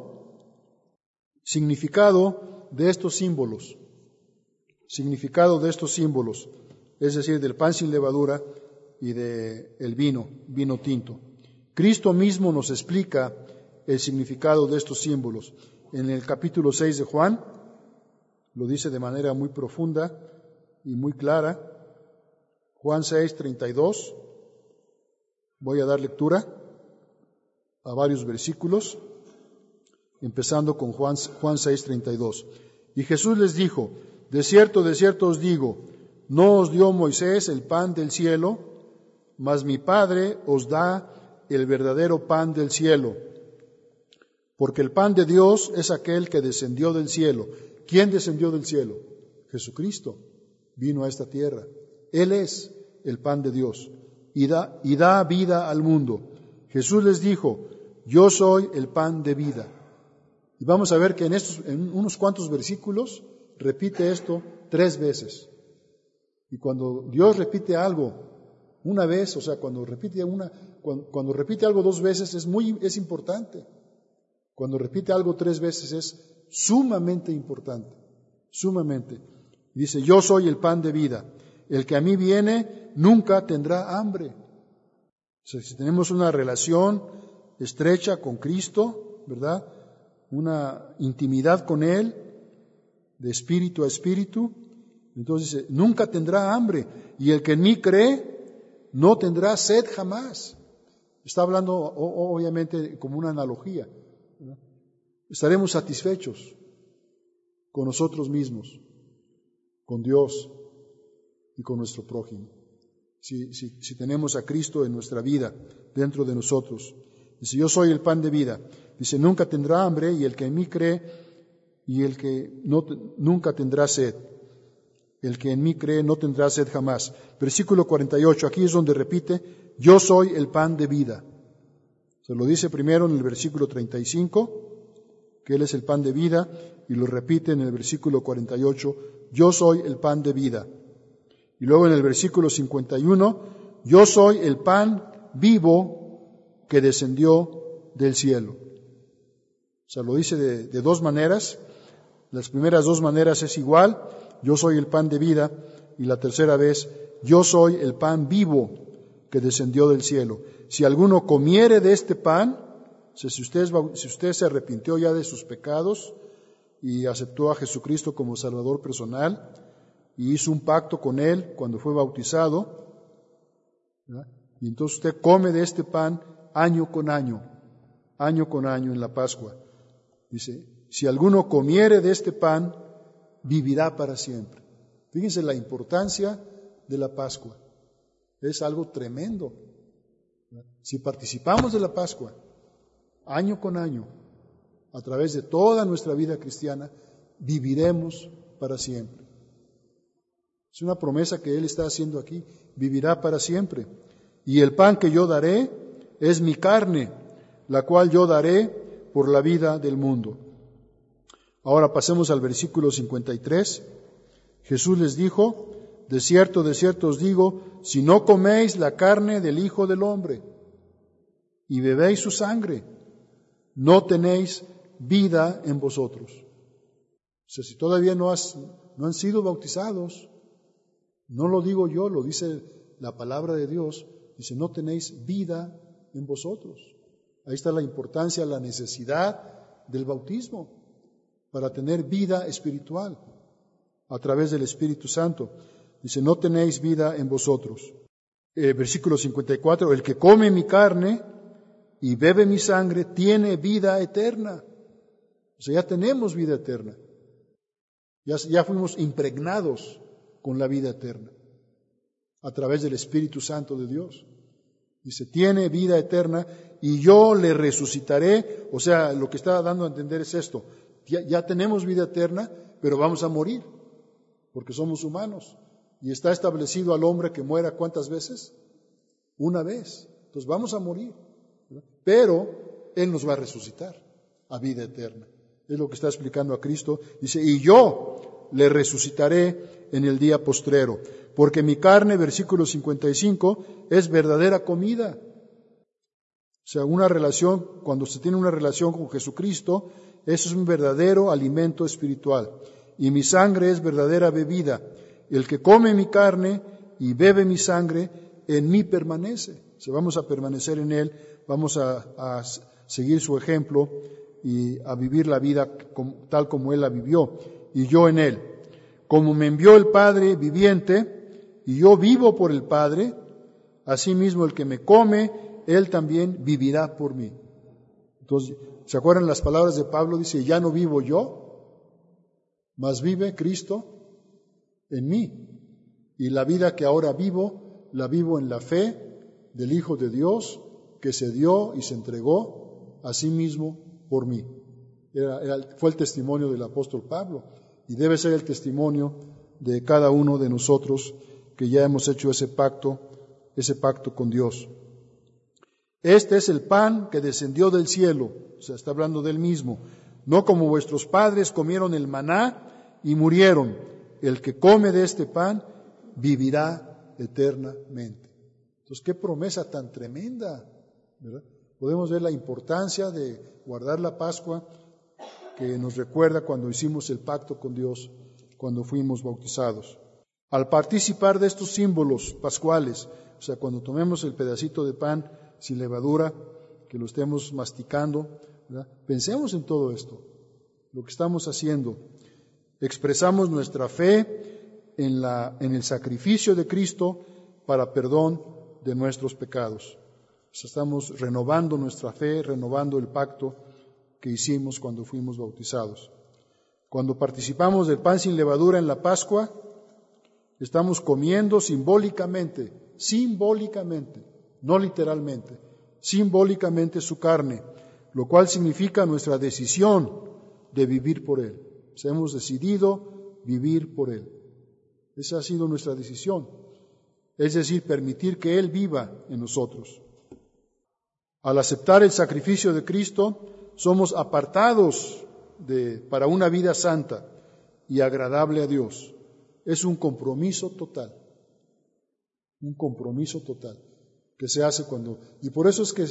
significado de estos símbolos. Significado de estos símbolos, es decir, del pan sin levadura y del vino tinto. Cristo mismo nos explica el significado de estos símbolos. En el capítulo 6 de Juan, lo dice de manera muy profunda y muy clara. Juan 6:32. Voy a dar lectura a varios versículos, empezando con Juan 6:32. Y Jesús les dijo, de cierto os digo, no os dio Moisés el pan del cielo, mas mi Padre os da el verdadero pan del cielo. Porque el pan de Dios es aquel que descendió del cielo. ¿Quién descendió del cielo? Jesucristo vino a esta tierra. Él es el pan de Dios y da vida al mundo. Jesús les dijo, yo soy el pan de vida. Y vamos a ver que en unos cuantos versículos repite esto 3 veces. Y cuando Dios repite algo una vez, o sea, cuando repite algo 2 veces es importante. Cuando repite algo 3 veces es sumamente importante, sumamente. Dice, yo soy el pan de vida. El que a mí viene nunca tendrá hambre. O sea, si tenemos una relación estrecha con Cristo, ¿verdad? Una intimidad con Él, de espíritu a espíritu, entonces dice, nunca tendrá hambre. Y el que en mí cree, no tendrá sed jamás. Está hablando, obviamente, como una analogía. Estaremos satisfechos con nosotros mismos, con Dios y con nuestro prójimo. Si tenemos a Cristo en nuestra vida, dentro de nosotros. Dice, yo soy el pan de vida. Dice, nunca tendrá hambre y el que en mí cree, y el que nunca tendrá sed. El que en mí cree no tendrá sed jamás. Versículo 48, aquí es donde repite, yo soy el pan de vida. Se lo dice primero en el versículo 35, que Él es el pan de vida, y lo repite en el versículo 48, yo soy el pan de vida. Y luego en el versículo 51, yo soy el pan vivo que descendió del cielo. O sea, lo dice de 2 maneras. Las primeras 2 maneras es igual, yo soy el pan de vida, y la tercera vez, yo soy el pan vivo que descendió del cielo. Si alguno comiere de este pan, o sea, si usted se arrepintió ya de sus pecados y aceptó a Jesucristo como Salvador personal y hizo un pacto con Él cuando fue bautizado, ¿verdad? Y entonces usted come de este pan año con año en la Pascua. Dice, si alguno comiere de este pan, vivirá para siempre. Fíjense la importancia de la Pascua. Es algo tremendo. Si participamos de la Pascua, año con año, a través de toda nuestra vida cristiana, viviremos para siempre. Es una promesa que Él está haciendo aquí, vivirá para siempre. Y el pan que yo daré es mi carne, la cual yo daré por la vida del mundo. Ahora pasemos al versículo 53. Jesús les dijo, de cierto os digo, si no coméis la carne del Hijo del Hombre y bebéis su sangre, no tenéis vida en vosotros. O sea, si todavía no han sido bautizados, no lo digo yo, lo dice la palabra de Dios, dice, no tenéis vida en vosotros. Ahí está la importancia, la necesidad del bautismo para tener vida espiritual a través del Espíritu Santo. Dice, no tenéis vida en vosotros. Versículo 54, el que come mi carne y bebe mi sangre tiene vida eterna. O sea, ya tenemos vida eterna. Ya fuimos impregnados con la vida eterna a través del Espíritu Santo de Dios. Dice, tiene vida eterna y yo le resucitaré. O sea, lo que está dando a entender es esto. Ya tenemos vida eterna, pero vamos a morir, porque somos humanos. Y está establecido al hombre que muera ¿cuántas veces? Una vez. Entonces vamos a morir, ¿verdad? Pero Él nos va a resucitar a vida eterna. Es lo que está explicando a Cristo. Dice, y yo le resucitaré en el día postrero, porque mi carne, versículo 55, es verdadera comida. O sea, cuando se tiene una relación con Jesucristo, eso es un verdadero alimento espiritual. Y mi sangre es verdadera bebida. El que come mi carne y bebe mi sangre, en mí permanece. O sea, vamos a permanecer en Él, vamos a seguir su ejemplo y a vivir la vida tal como Él la vivió, y yo en Él. Como me envió el Padre viviente, y yo vivo por el Padre, asimismo el que me come, Él también vivirá por mí. Entonces, ¿se acuerdan las palabras de Pablo? Dice, ya no vivo yo, mas vive Cristo en mí. Y la vida que ahora vivo, la vivo en la fe del Hijo de Dios, que se dio y se entregó a sí mismo por mí. Fue el testimonio del apóstol Pablo, y debe ser el testimonio de cada uno de nosotros que ya hemos hecho ese pacto con Dios. Este es el pan que descendió del cielo, o sea, está hablando del mismo, no como vuestros padres comieron el maná y murieron. El que come de este pan vivirá eternamente. Entonces, qué promesa tan tremenda, ¿verdad? Podemos ver la importancia de guardar la Pascua, que nos recuerda cuando hicimos el pacto con Dios, cuando fuimos bautizados. Al participar de estos símbolos pascuales, o sea, cuando tomemos el pedacito de pan sin levadura, que lo estemos masticando, ¿verdad? Pensemos en todo esto, lo que estamos haciendo. Expresamos nuestra fe en el sacrificio de Cristo para perdón de nuestros pecados. O sea, estamos renovando nuestra fe, renovando el pacto que hicimos cuando fuimos bautizados. Cuando participamos del pan sin levadura en la Pascua, estamos comiendo simbólicamente, no literalmente, simbólicamente su carne, lo cual significa nuestra decisión de vivir por Él. O sea, hemos decidido vivir por Él. Esa ha sido nuestra decisión. Es decir, permitir que Él viva en nosotros. Al aceptar el sacrificio de Cristo, somos apartados para una vida santa y agradable a Dios. Es un compromiso total que se hace cuando... Y por eso es que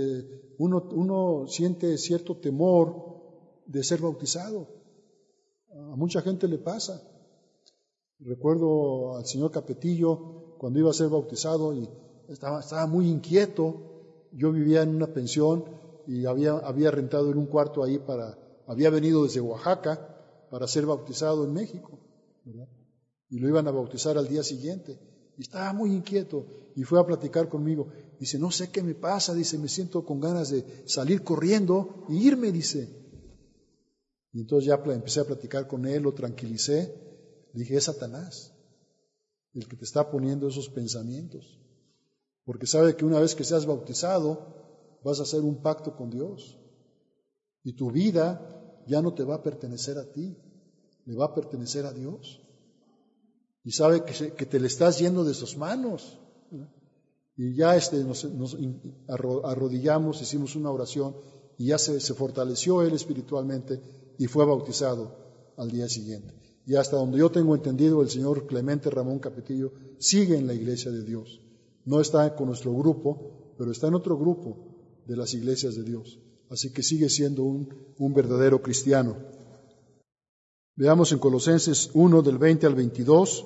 uno siente cierto temor de ser bautizado. A mucha gente le pasa. Recuerdo al señor Capetillo cuando iba a ser bautizado y estaba muy inquieto. Yo vivía en una pensión y había rentado en un cuarto ahí había venido desde Oaxaca para ser bautizado en México, ¿verdad? Y lo iban a bautizar al día siguiente. Y estaba muy inquieto y fue a platicar conmigo. Dice, no sé qué me pasa, dice, me siento con ganas de salir corriendo y irme, dice. Y entonces ya empecé a platicar con él, lo tranquilicé. Le dije, es Satanás el que te está poniendo esos pensamientos. Porque sabe que una vez que seas bautizado, vas a hacer un pacto con Dios. Y tu vida ya no te va a pertenecer a ti, le va a pertenecer a Dios. Y sabe que te le estás yendo de sus manos. Y ya nos arrodillamos, hicimos una oración y ya se fortaleció él espiritualmente y fue bautizado al día siguiente. Y hasta donde yo tengo entendido, el señor Clemente Ramón Capetillo sigue en la iglesia de Dios. No está con nuestro grupo, pero está en otro grupo de las iglesias de Dios. Así que sigue siendo un verdadero cristiano. Veamos en Colosenses 1 del 20 al 22.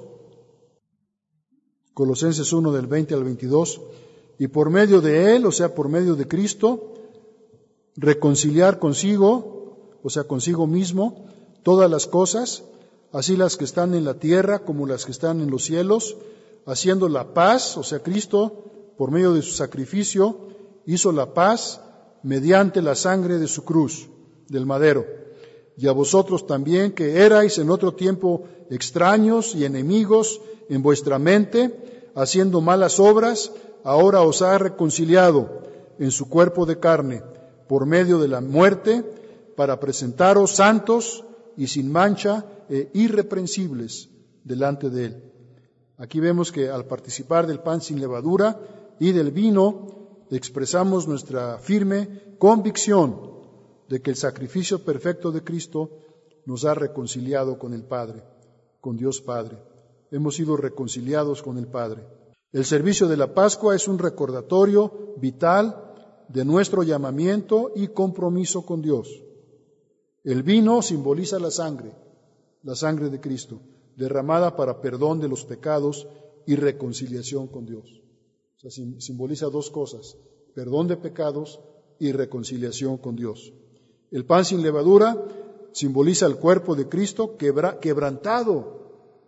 Colosenses 1 del 20 al 22. Y por medio de Él, o sea, por medio de Cristo, reconciliar consigo, o sea, consigo mismo, todas las cosas, así las que están en la tierra como las que están en los cielos, haciendo la paz, o sea, Cristo, por medio de su sacrificio, hizo la paz mediante la sangre de su cruz, del madero. Y a vosotros también, que erais en otro tiempo extraños y enemigos en vuestra mente, haciendo malas obras, ahora os ha reconciliado en su cuerpo de carne, por medio de la muerte, para presentaros santos y sin mancha e irreprensibles delante de Él. Aquí vemos que al participar del pan sin levadura y del vino, expresamos nuestra firme convicción de que el sacrificio perfecto de Cristo nos ha reconciliado con el Padre, con Dios Padre. Hemos sido reconciliados con el Padre. El servicio de la Pascua es un recordatorio vital de nuestro llamamiento y compromiso con Dios. El vino simboliza la sangre de Cristo, derramada para perdón de los pecados y reconciliación con Dios. O sea, simboliza dos cosas, perdón de pecados y reconciliación con Dios. El pan sin levadura simboliza el cuerpo de Cristo quebrantado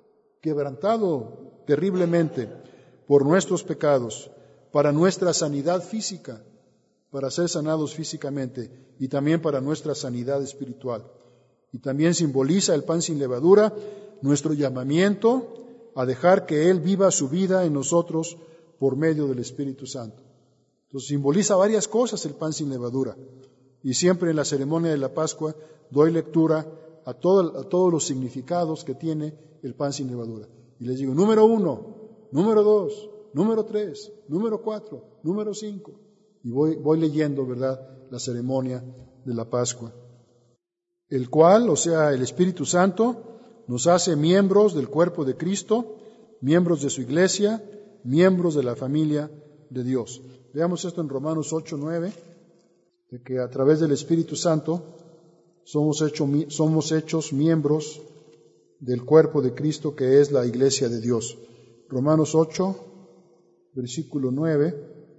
terriblemente por nuestros pecados, para nuestra sanidad física, para ser sanados físicamente y también para nuestra sanidad espiritual. Y también simboliza el pan sin levadura nuestro llamamiento a dejar que Él viva su vida en nosotros por medio del Espíritu Santo. Entonces simboliza varias cosas el pan sin levadura. Y siempre en la ceremonia de la Pascua doy lectura a todos los significados que tiene el pan sin levadura. Y les digo, número 1, número 2, número 3, número 4, número 5. Y voy leyendo, ¿verdad?, la ceremonia de la Pascua. El cual, o sea, el Espíritu Santo, nos hace miembros del cuerpo de Cristo, miembros de su iglesia, miembros de la familia de Dios. Veamos esto en Romanos 8:9, de que a través del Espíritu Santo somos hechos miembros del cuerpo de Cristo, que es la iglesia de Dios. Romanos 8, versículo 9.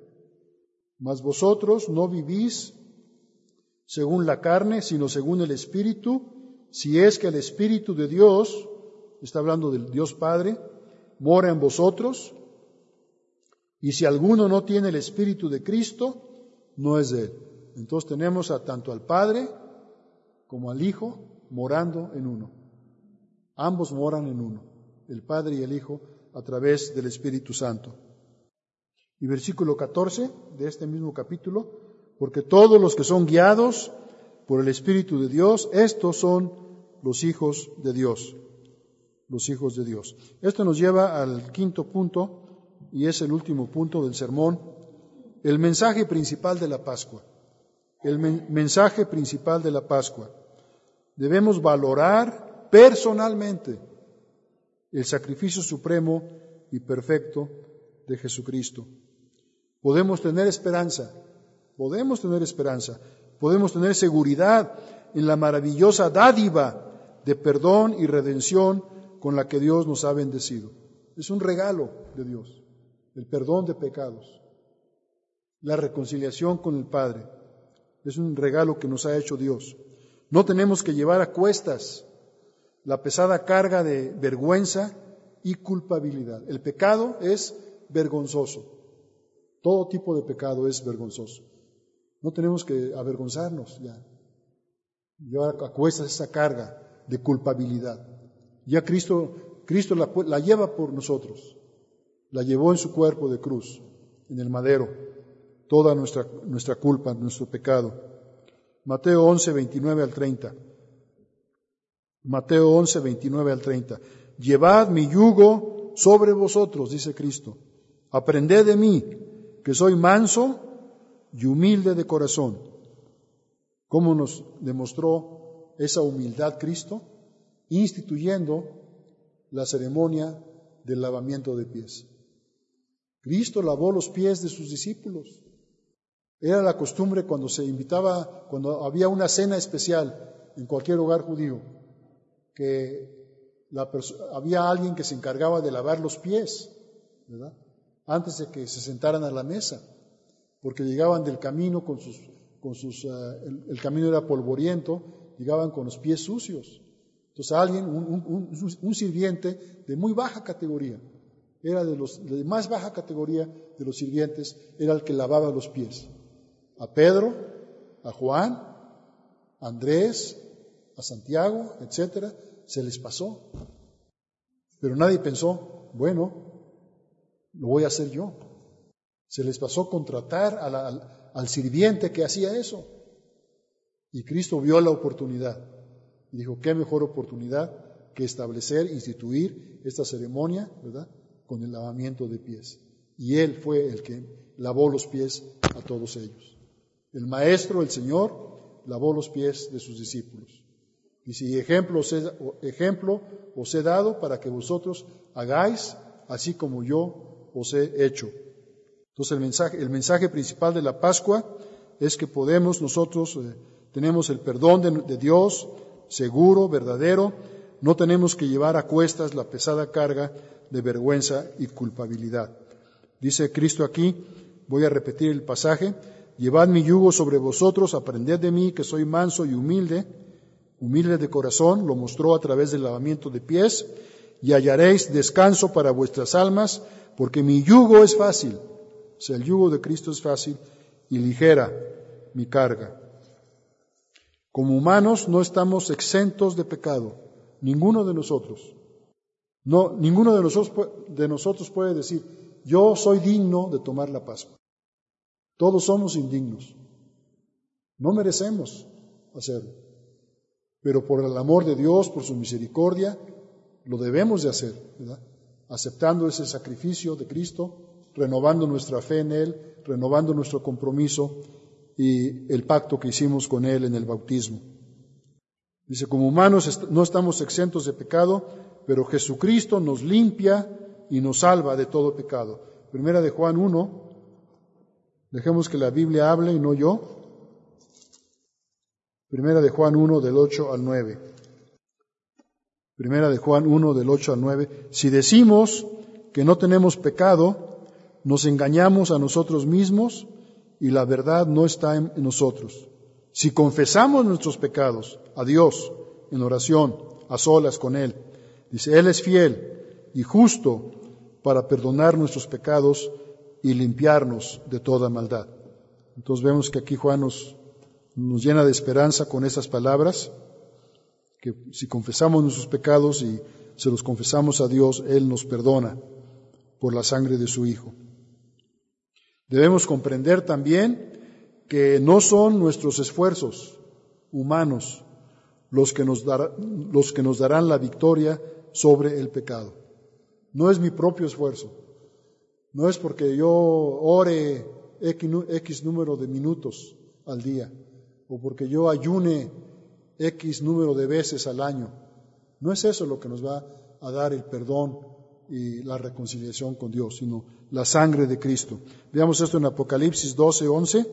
Mas vosotros no vivís según la carne, sino según el Espíritu, si es que el Espíritu de Dios, está hablando del Dios Padre, mora en vosotros, y si alguno no tiene el Espíritu de Cristo, no es de Él. Entonces tenemos tanto al Padre como al Hijo morando en uno. Ambos moran en uno, el Padre y el Hijo, a través del Espíritu Santo. Y versículo 14 de este mismo capítulo, porque todos los que son guiados por el Espíritu de Dios, estos son los hijos de Dios. Los hijos de Dios. Esto nos lleva al quinto punto, y es el último punto del sermón, el mensaje principal de la Pascua. El mensaje principal de la Pascua. Debemos valorar personalmente el sacrificio supremo y perfecto de Jesucristo. Podemos tener esperanza, podemos tener seguridad en la maravillosa dádiva de perdón y redención con la que Dios nos ha bendecido. Es un regalo de Dios, el perdón de pecados, la reconciliación con el Padre. Es un regalo que nos ha hecho Dios. No tenemos que llevar a cuestas la pesada carga de vergüenza y culpabilidad. El pecado es vergonzoso. Todo tipo de pecado es vergonzoso. No tenemos que avergonzarnos ya. Llevar a cuestas esa carga de culpabilidad. Ya Cristo la lleva por nosotros. La llevó en su cuerpo de cruz, en el madero. Toda nuestra culpa, nuestro pecado. Mateo 11, 29 al 30. Mateo 11, 29 al 30. Llevad mi yugo sobre vosotros, dice Cristo. Aprended de mí, que soy manso y humilde de corazón. ¿Cómo nos demostró esa humildad Cristo? Instituyendo la ceremonia del lavamiento de pies. Cristo lavó los pies de sus discípulos. Era la costumbre cuando cuando había una cena especial en cualquier hogar judío, que había alguien que se encargaba de lavar los pies, ¿verdad?, antes de que se sentaran a la mesa, porque llegaban del camino el camino era polvoriento, llegaban con los pies sucios. Entonces alguien, un sirviente de muy baja categoría, era de más baja categoría de los sirvientes, era el que lavaba los pies. A Pedro, a Juan, a Andrés, a Santiago, etcétera, se les pasó. Pero nadie pensó, bueno, lo voy a hacer yo. Se les pasó contratar al sirviente que hacía eso. Y Cristo vio la oportunidad y dijo, qué mejor oportunidad que instituir esta ceremonia, ¿verdad?, con el lavamiento de pies. Y Él fue el que lavó los pies a todos ellos. El Maestro, el Señor, lavó los pies de sus discípulos. Y si ejemplo os he dado para que vosotros hagáis así como yo os he hecho. Entonces el mensaje principal de la Pascua es que nosotros tenemos el perdón de Dios, seguro, verdadero. No tenemos que llevar a cuestas la pesada carga de vergüenza y culpabilidad. Dice Cristo aquí, voy a repetir el pasaje, llevad mi yugo sobre vosotros, aprended de mí que soy manso y humilde de corazón, lo mostró a través del lavamiento de pies, y hallaréis descanso para vuestras almas, porque mi yugo es fácil, o sea, el yugo de Cristo es fácil y ligera mi carga. Como humanos no estamos exentos de pecado, ninguno de nosotros. No, ninguno de nosotros puede decir, yo soy digno de tomar la Pascua. Todos somos indignos. No merecemos hacerlo. Pero por el amor de Dios, por su misericordia, lo debemos de hacer, ¿verdad? Aceptando ese sacrificio de Cristo, renovando nuestra fe en Él, renovando nuestro compromiso y el pacto que hicimos con Él en el bautismo. Dice, como humanos no estamos exentos de pecado, pero Jesucristo nos limpia y nos salva de todo pecado. Primera de Juan 1, dejemos que la Biblia hable y no yo. Primera de Juan 1, del 8 al 9. Primera de Juan 1, del 8 al 9. Si decimos que no tenemos pecado, nos engañamos a nosotros mismos y la verdad no está en nosotros. Si confesamos nuestros pecados a Dios en oración, a solas con Él, dice, Él es fiel y justo para perdonar nuestros pecados y limpiarnos de toda maldad. Entonces vemos que aquí Juan nos llena de esperanza con esas palabras, que si confesamos nuestros pecados y se los confesamos a Dios, Él nos perdona por la sangre de su Hijo. Debemos comprender también que no son nuestros esfuerzos humanos los que nos darán la victoria sobre el pecado. No es mi propio esfuerzo. No es porque yo ore X número de minutos al día, o porque yo ayune X número de veces al año. No es eso lo que nos va a dar el perdón y la reconciliación con Dios, sino la sangre de Cristo. Veamos esto en Apocalipsis 12:11.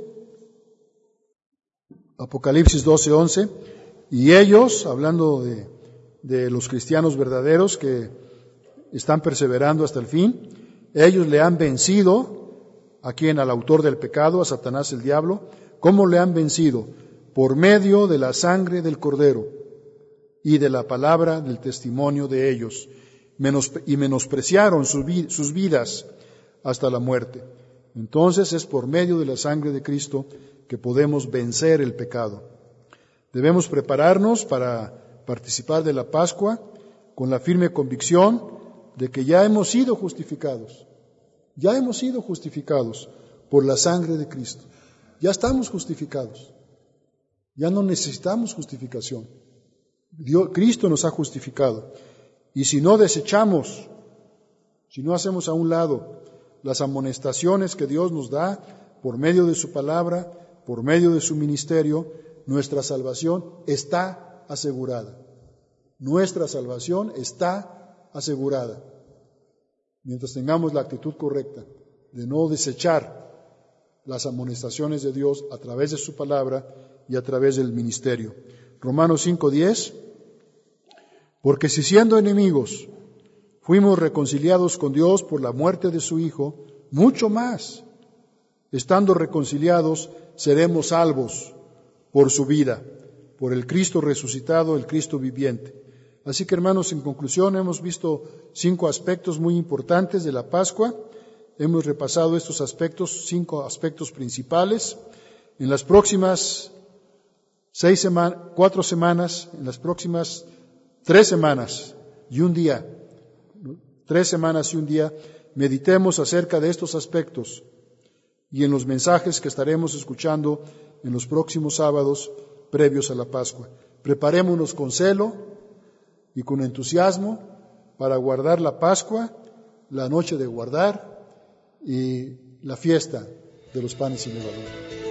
Apocalipsis 12:11. Y ellos, hablando de los cristianos verdaderos que están perseverando hasta el fin, ellos le han vencido, ¿a quién? Al autor del pecado, a Satanás el diablo. ¿Cómo le han vencido? Por medio de la sangre del Cordero y de la palabra del testimonio de ellos, y menospreciaron sus vidas hasta la muerte. Entonces es por medio de la sangre de Cristo que podemos vencer el pecado. Debemos prepararnos para participar de la Pascua con la firme convicción de que ya hemos sido justificados. Ya hemos sido justificados por la sangre de Cristo. Ya estamos justificados. Ya no necesitamos justificación. Cristo nos ha justificado. Y si no desechamos, si no hacemos a un lado las amonestaciones que Dios nos da por medio de su palabra, por medio de su ministerio, nuestra salvación está asegurada. Nuestra salvación está asegurada. Mientras tengamos la actitud correcta de no desechar las amonestaciones de Dios a través de su palabra y a través del ministerio. Romanos 5:10. Porque si siendo enemigos fuimos reconciliados con Dios por la muerte de su Hijo, mucho más, estando reconciliados, seremos salvos por su vida, por el Cristo resucitado, el Cristo viviente. Así que, hermanos, en conclusión, hemos visto 5 aspectos muy importantes de la Pascua. Hemos repasado estos aspectos, 5 aspectos principales. En las próximas 4 semanas, en las próximas 3 semanas y un día, 3 semanas y un día, meditemos acerca de estos aspectos y en los mensajes que estaremos escuchando en los próximos sábados previos a la Pascua. Preparémonos con celo y con entusiasmo para guardar la Pascua, la noche de guardar y la fiesta de los panes sin levadura.